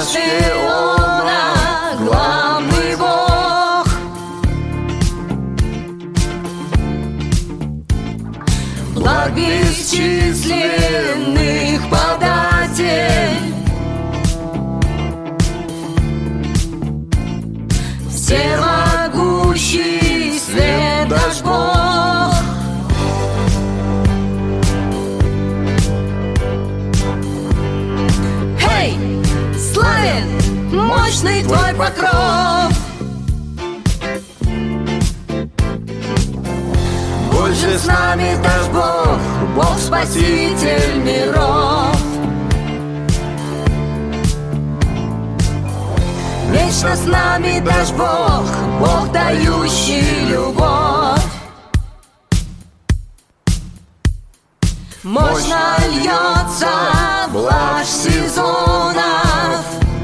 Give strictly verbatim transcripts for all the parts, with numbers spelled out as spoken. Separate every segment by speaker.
Speaker 1: пантеона главный бог. Благ бесчисленных податель, всемогущий свет наш Бог. Хей, славен, мощный твой покров. Будь же с нами наш Бог, Бог спаситель миров. Вечно с нами наш Бог, Бог, дающий любовь. Мощно льется блажь сезонов,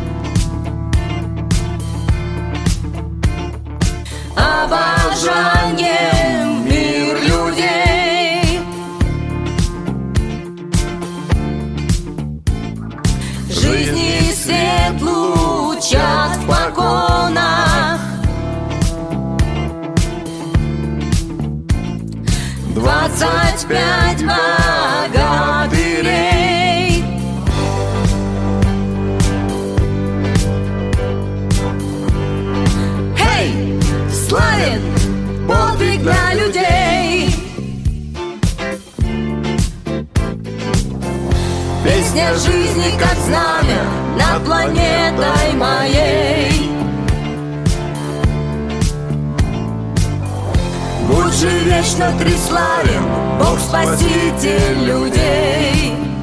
Speaker 1: обожанием мир людей. Жизни свет лучат в поконах, двадцать пять богатырей. Хей, славен подвиг для людей. Песня жизни, как знамя над планетой моей. Будь же вечно триславен, Бог спаситель людей.